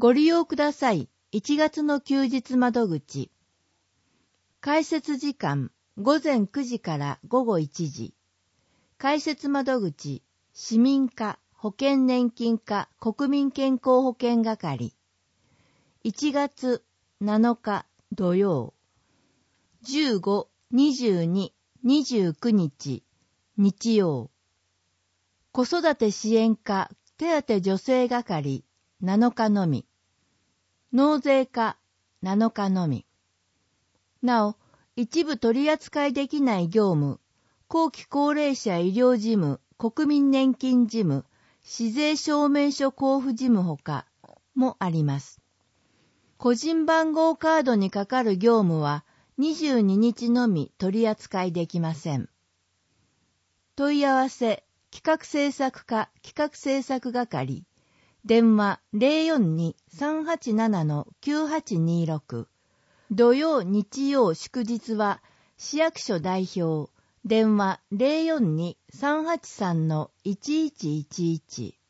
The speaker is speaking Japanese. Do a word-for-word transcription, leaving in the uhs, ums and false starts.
ご利用ください。いちがつの休日窓口。開設時間ごぜんくじからごごいちじ。開設窓口市民課保険年金課国民健康保険係。いちがつなのか土曜。じゅうご、にじゅうに、にじゅうくにち日曜。子育て支援課手当助成係なのかのみ。納税課なのかのみ。なお、一部取り扱いできない業務、後期高齢者医療事務、国民年金事務、市税証明書交付事務ほかもあります。個人番号カードにかかる業務はにじゅうににちのみ取り扱いできません。問い合わせ、企画制作課企画制作係。電話 ゼロよんに さんはちなな きゅうはちにろく。土曜日曜祝日は市役所代表。電話 ゼロよんに さんはちさん いちいちいちいち。